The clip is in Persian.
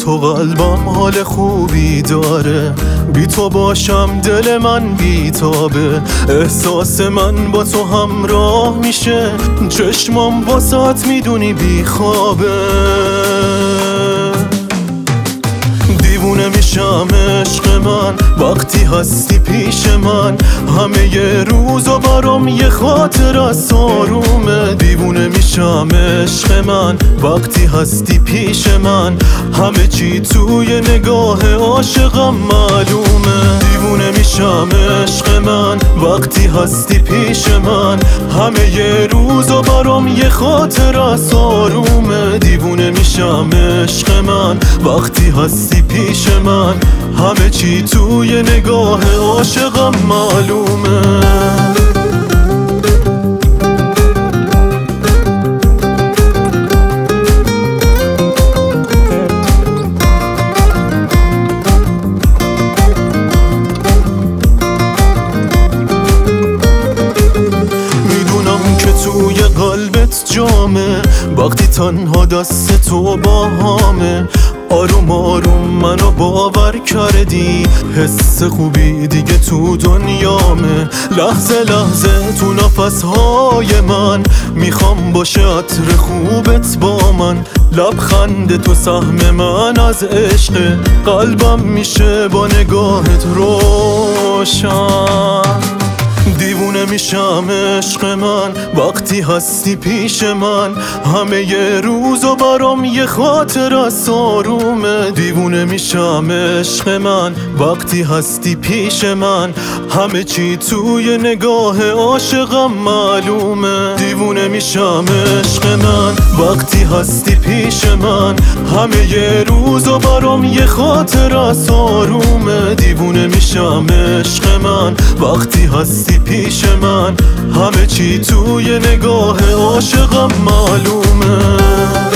تو قلبم حال خوبی داره، بی تو باشم دل من بیتابه. احساس من با تو همراه میشه، چشمام واسات میدونی بیخوابه. دیوونه میشم عشق من وقتی هستی پیش من، همه ی روزا برام یه خاطر از آرومه. دیوونه میشم عشق من وقتی هستی پیش من، همه چی توی نگاه عاشقم معلومه. دیوونه میشم عشق من وقتی هستی پیش من، همه ی روزا برام یه خاطر از آرومه. دیوونه میشم عشق من وقتی هستی پیش من، همه چی توی نگاه عاشقم معلومه. توی قلبت جامه وقتی تنها دست تو با همه. آروم آروم منو باور کردی، حس خوبی دیگه تو دنیامه. لحظه لحظه تو نفسهای من میخوام باشه عطر خوبت با من. لبخند تو سهم من از عشق، قلبم میشه با نگاهت روشن. دیوونه میشم عشق من وقتی هستی پیش من، همه ی روزا برام یه خاطر از آرومه. دیوونه میشم عشق من وقتی هستی پیش من، همه چی توی نگاه عاشقم معلومه. دیوونه میشم عشق من وقتی هستی پیش من، همه ی روزا برام یه خاطر از آرومه. دیوونه میشم عشق من وقتی هستی پیش من، همه چی توی نگاه عاشقم معلومه.